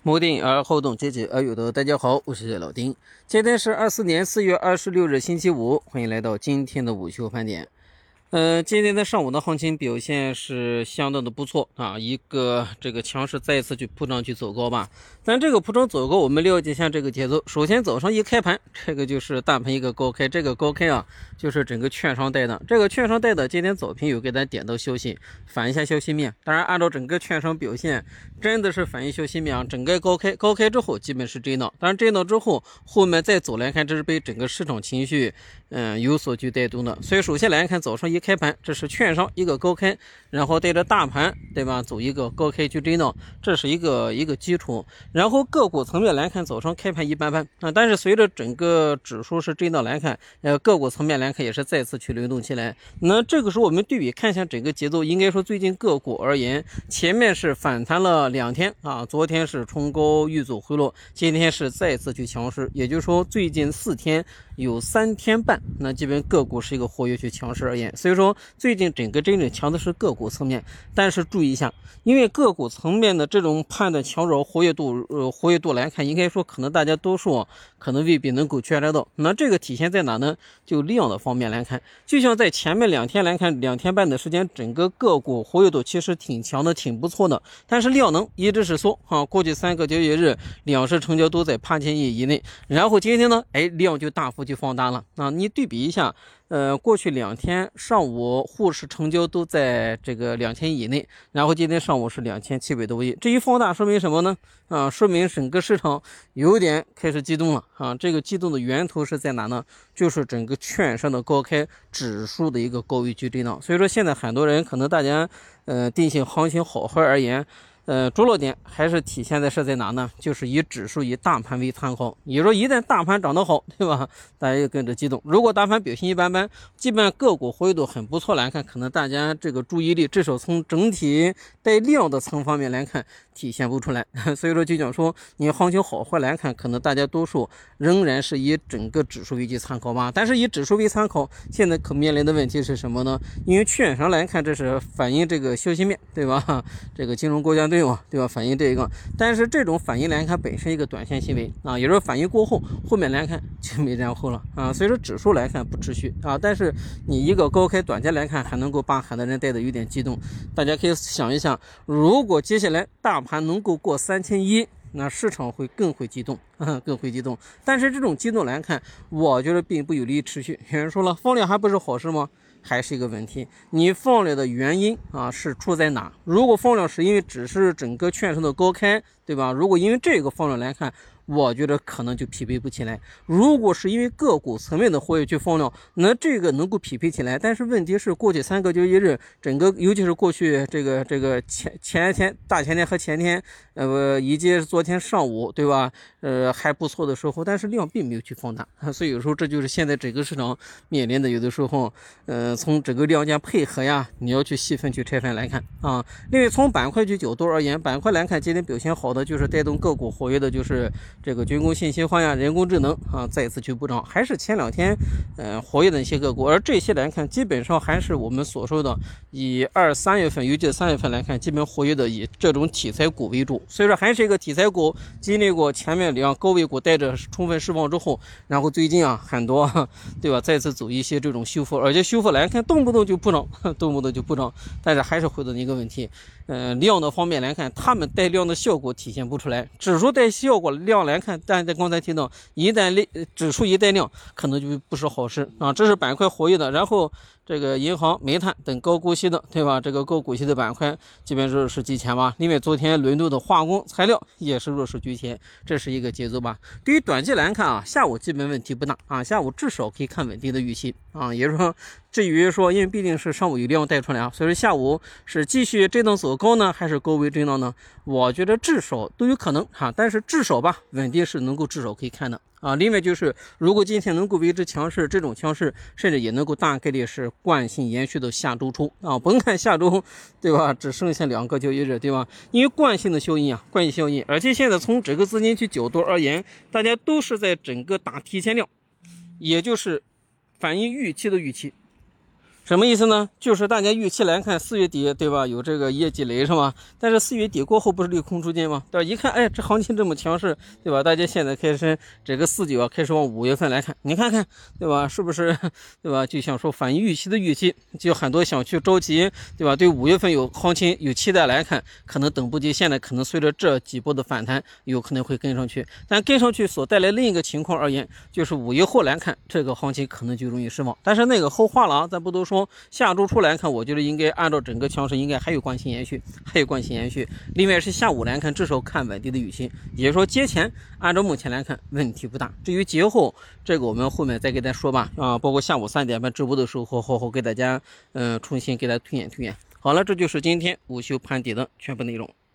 谋定而后动，积极而有德。大家好，我是老丁。今天是24年4月26日星期五，欢迎来到今天的午休盘点。今天的上午的行情表现是相当的不错啊，一个这个强势再一次去铺涨去走高吧。但这个铺涨走高，我们了解一下这个节奏。首先早上一开盘，这个就是大盘一个高开，这个高开啊，就是整个券商带的。这个券商带的，今天早评有给咱点到消息，反一下消息面。当然，按照整个券商表现，真的是反映消息面啊。整个高开之后，基本是震荡。当然震荡之后，后面再走来看，这是被整个市场情绪有所去带动的。所以首先来看早上一开盘，这是券商一个高开，然后带着大盘对吧，走一个高开去震荡，这是一个基础。然后个股层面来看，早上开盘一般般啊，但是随着整个指数是震荡来看，个股层面来看也是再次去轮动起来。那这个时候我们对比看一下整个节奏，应该说最近个股而言，前面是反弹了2天啊，昨天是冲高遇阻回落，今天是再次去强势，也就是说最近4天有3天半，那基本个股是一个活跃去强势而言。所以说最近整个真正强的是个股层面，但是注意一下，因为个股层面的这种判断强弱活跃度来看，应该说可能大家多数可能未必能够觉察到。那这个体现在哪呢？就量的方面来看，就像在前面2天来看，2天半的时间，整个个股活跃度其实挺强的，挺不错的，但是量能一直是缩啊。过去3个交易日两市成交都在8000亿以内，然后今天呢，量就大幅就放大了啊。你对比一下。过去2天上午沪市成交都在这个2000亿以内，然后今天上午是2700多亿，这一放大说明什么呢？啊，说明整个市场有点开始激动了啊！这个激动的源头是在哪呢？就是整个券商的高开，指数的一个高位去震荡。所以说现在很多人可能大家定性行情好坏而言。着落点还是体现在哪呢？就是以指数以大盘为参考。也就是说，一旦大盘涨得好，对吧？大家就跟着激动。如果大盘表现一般般，基本上个股活跃度很不错来看，可能大家这个注意力至少从整体带量的层方面来看体现不出来。所以说就讲说，你行情好坏来看，可能大家多数仍然是以整个指数为其参考吧。但是以指数为参考，现在可面临的问题是什么呢？因为券商来看，这是反映这个消息面，对吧？这个金融国家队对吧？反映这个，但是这种反应来看本身一个短线行为啊，也就是反应过后，后面来看就没然后了啊。所以说指数来看不持续啊，但是你一个高开短线来看，还能够把很多人带的有点激动。大家可以想一想，如果接下来大盘能够过3100，那市场会更会激动，更会激动。但是这种激动来看，我觉得并不有利于持续。有人说了，放量还不是好事吗？还是一个问题，你放量的原因啊是出在哪？如果放量是因为只是整个券商的高开，对吧？如果因为这个放量来看，我觉得可能就匹配不起来。如果是因为个股层面的活跃去放量，那这个能够匹配起来。但是问题是，过去3个交易日，整个尤其是过去这个前天、大前天和前天，以及昨天上午，对吧？还不错的时候，但是量并没有去放大，所以有时候这就是现在整个市场面临的，有的时候，从整个量价配合呀，你要去细分去拆分来看啊。另外从板块去角度而言，板块来看，今天表现好的就是带动个股活跃的，就是这个军工信息化呀、人工智能啊，再一次去补涨，还是前2天活跃的一些个股，而这些来看，基本上还是我们所说的以2、3月份，尤其是3月份来看，基本活跃的以这种题材股为主，所以说还是一个题材股，经历过前面2高位股带着充分释放之后，然后最近啊很多，对吧，再次走一些这种修复，而且修复来看动不动就补涨，但是还是回到一个问题，量的方面来看，他们带量的效果体现不出来，指数带效果量来看，但在刚才提到，一旦指数一带量，可能就不是好事啊。这是板块活跃的，然后这个银行、煤炭等高股息的，对吧？这个高股息的板块基本弱势居前吧。另外，昨天轮动的化工材料也是弱势居前，这是一个节奏吧。对于短期来看啊，下午基本问题不大啊，下午至少可以看稳定的预期啊。也就是说，至于说，因为毕竟是上午有量带出来啊，所以说下午是继续震荡走高呢，还是高位震荡呢？我觉得至少都有可能哈，但是至少吧，稳定是能够至少可以看的。啊，另外就是，如果今天能够维持强势，这种强势甚至也能够大概率是惯性延续到下周初啊。甭看下周，对吧？只剩下2个交易日，对吧？因为惯性的效应啊，惯性效应，而且现在从整个资金去角度而言，大家都是在整个打提前量，也就是反映预期的预期。 什么意思呢？就是大家预期来看，4月底对吧，有这个业绩雷是吧？但是4月底过后不是利空出尽吗？对吧？一看，哎，这行情这么强势，对吧？大家现在开始这个4、9啊，开始往5月份来看，你看看，对吧？是不是对吧？就像说反映预期的预期，就很多想去着急，对吧？对5月份有行情有期待来看，可能等不及，现在可能随着这几波的反弹，有可能会跟上去。但跟上去所带来另一个情况而言，就是5月后来看，这个行情可能就容易失望。但是那个后话了啊，咱不多说。下周出来看，我觉得应该按照整个强势，应该还有惯性延续，另外是下午来看，至少看稳定的预期，也就是说节前按照目前来看问题不大。至于节后，这个我们后面再给大家说吧。包括下午3点半直播的时候，后给大家重新给大家推演。好了，这就是今天午休盘底的全部内容。